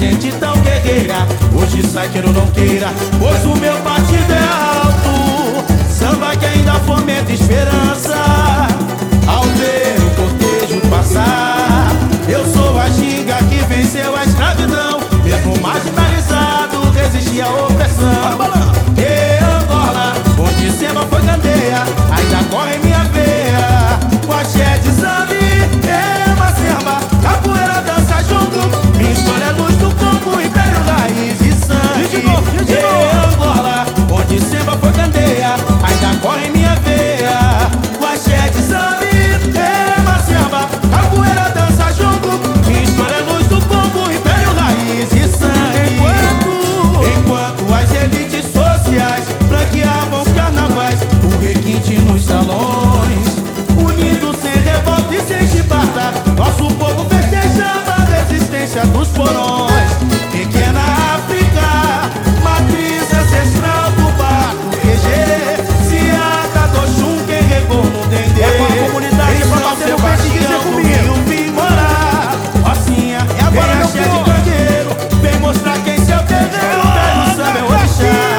gente tão guerreira, hoje sai queira ou não queira, pois o meu partido é alto. Samba que ainda fomenta esperança ao ver o cortejo passar. Eu sou a ginga que venceu a escravidão, mesmo marginalizado, resistia à opressão. E Angola, onde samba foi candeia, ainda corre minha veia. O axé de Zambi, macemba, capoeira dança junto. Minha história é luz do campo, império, raiz e sangue. E Angola, onde samba foi candeia, ainda corre minha veia. O axé de Zambi, macemba, capoeira dança junto. Minha história é luz do campo, império, raiz e sangue. Enquanto as elites sociais branqueavam os carnavais, o requinte nos salões, unido sem revolta e sem chibata, nosso povo festejava a resistência dos porões. Pequena África, matriz ancestral do barco EG, Siata do Xum, quem regou no Dendê. É com a comunidade, é pra bater no peito e dizer comigo. Vim morar, Rocinha, é agora, vem axé de candeeiro, vem mostrar quem seu terreiro, velho samba é orixá.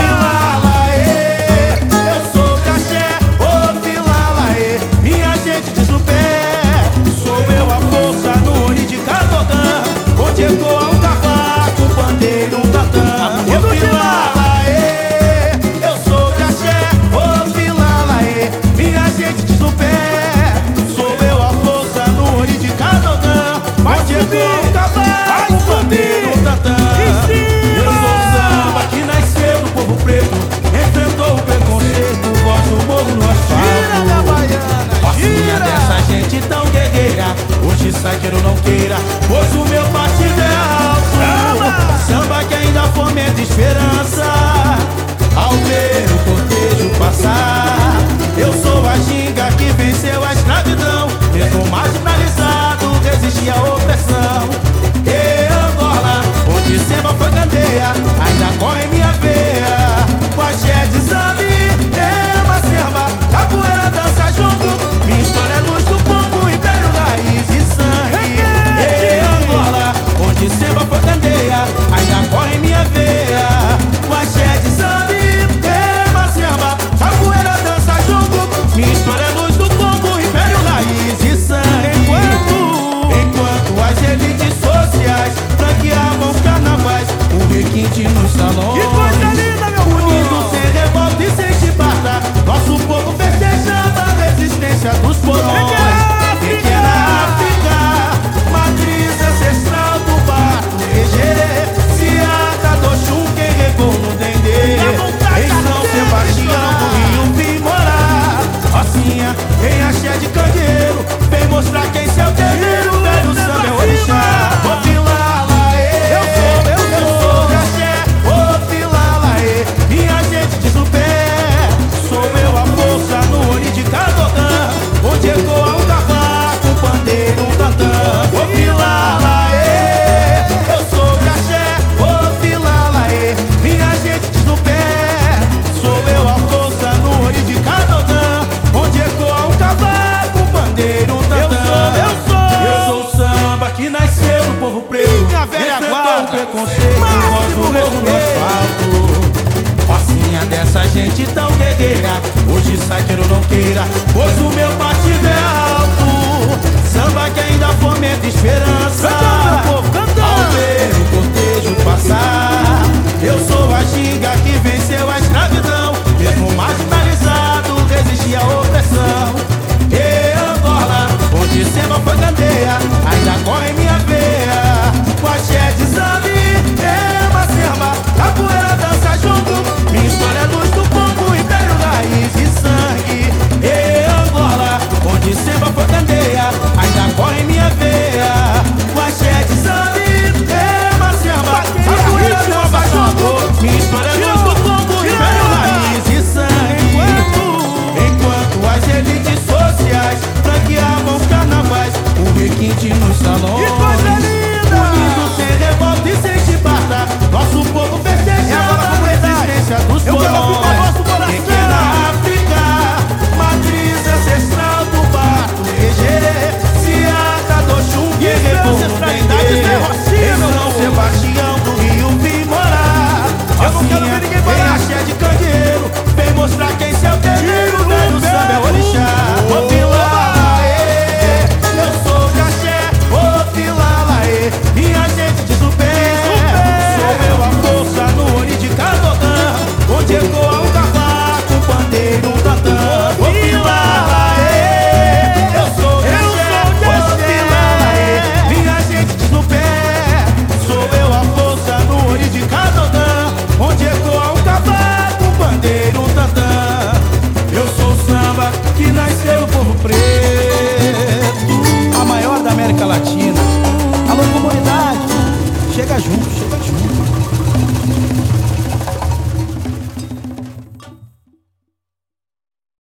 Chegou um cavaco, um pandeiro, um tantã. Ô Filalaê, eu sou de axé. Ô Filalaê, minha gente de supé. Sou eu a força no ori de Cadogã. Mas chegou um cavaco, um pandeiro, um tantã. Eu sou o samba que nasceu do povo preto, enfrentou o preconceito, voz do morro no asfalto. Gira da baiana, Rocinha dessa gente tão guerreira, hoje sai queira ou não queira, pois o meu partido é alto. Samba que ainda fomenta esperança ao ver o cortejo passar. Eu sou a ginga que venceu a escravidão, mesmo marginalizado, resistia à opressão. E Angola, onde samba foi candeia, ainda corre minha veia. O axé de Zambi, macemba, capoeira dança junto. Minha história é luz do campo, império, raiz e sangue. E Angola, onde samba foi candeia, ainda corre minha veia. O axé de Zambi, macemba, capoeira dança junto. Minha história é luz do campo, império, raiz e sangue. Enquanto as elites sociais branqueavam os carnavais, o requinte nos salões, que coisa linda, meu povo! Unido sem revolta e sem chibata, nosso povo festejava a resistência dos porões. Pequena África, matriz ancestral do barco EG, Siata do Xum, quem regou no Dendê. Em São Sebastião do Rio vim morar, Rocinha, em axé de candeeiro, vem mostrar quem seu terreiro, velho samba é orixá. Ô Filalaê, eu sou de axé. Ô Filalaê, minha gente de supé. Sou eu a força no ori de Cadogã, onde ecoa um cavaco, um pandeiro, um tantã. Ô Filalaê, eu sou de axé. Ô Filalaê, minha gente de supé. Sou eu a força no ori de Cadogã, onde ecoa um cavaco, um pandeiro, um tantã. Eu sou o samba que nasceu do povo preto, minha velha enfrentou guarda, o preconceito, voz do morro no asfalto. Rocinha dessa gente tão guerreira, hoje sai queira ou não queira, pois o meu partido é alto. Samba que ainda fomenta esperança